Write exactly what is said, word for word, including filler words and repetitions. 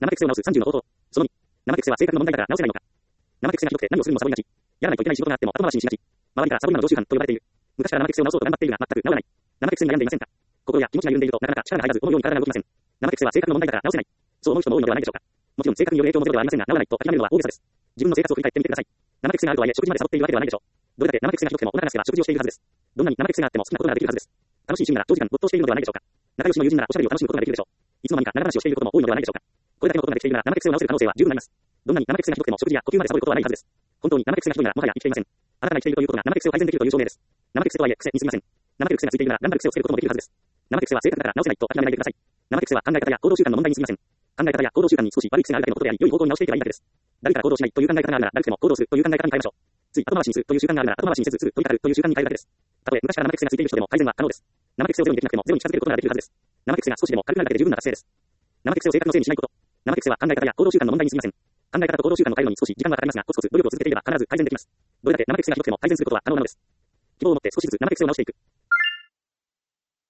生癖を直すさんじゅうの方法。そのに、生癖は性格の問題だから直せないのか。生癖がひどくて何をするもサボりがち。やらないといけない仕事があっても後回しにしがち。周りからサボり魔の常習犯と呼ばれている。昔から生癖を直そうと頑張っているが全く治らない。生癖に悩んでいませんか。心や気持ちが緩んでいるとなかなか力が入らず思うように体が動きません。生癖は性格の問題だから直せない。そう思う人も多いのではないでしょうか。もちろん性格による影響もゼロではありませんが治らないと諦めるのは大げさです。自分の生活を振り返ってみてください。生癖があるとはいえ食事までサボっているわけではないでしょう。どれだけ生癖がひどくてもお腹が空けば食事をしているはずです。どんなに生癖があっても好きなことができるはずです。楽しい趣味なら長時間没頭しているのではないでしょうか。仲良しの友人ならおしゃべりを楽しむことができるでしょう。いつの間にか長話をしていることも多いのではないでしょうか。これだけのことができているなら生癖を直せる可能性は十分あります。どんなに生癖がひどくても食事や呼吸までサボることはないはずです。本当に生癖がひどいならもはや生きていません。あなたが生きているということが生癖を改善できるという証明です。生癖とはいえ癖に過ぎません。生ける癖がついているなら頑張る癖をつけることもできるはずです。生癖は性格だから直せないと諦めないでください。生癖は考え方や行動習慣の問題に過ぎません。考え方や行動習慣に少し悪い癖があるだけのことであり、良い方向に直していけばいいだけです。誰から行動しないという考え方があるなら誰でも行動するという考え方に変えましょう。つい後回しにするという習慣があるなら後回しにせずするというという習慣に変えるだけです。たとえ昔から生癖がついている人でも改善は可能です。生癖をゼロにできなくてもゼロに近づけることができるはずです。生癖が少しでも軽くなるだけで十分な達成です。生癖を性格のせいにしないこと。生癖は考え方や行動習慣の問題に過ぎません。考え方と行動習慣を変えるのに少し時間はかかりますが、コツコツ努力を続けていれば必ず改善できます。どれだけ生癖がひどくても改善することは可能なのです。希望を持って少しずつ生癖を直していく。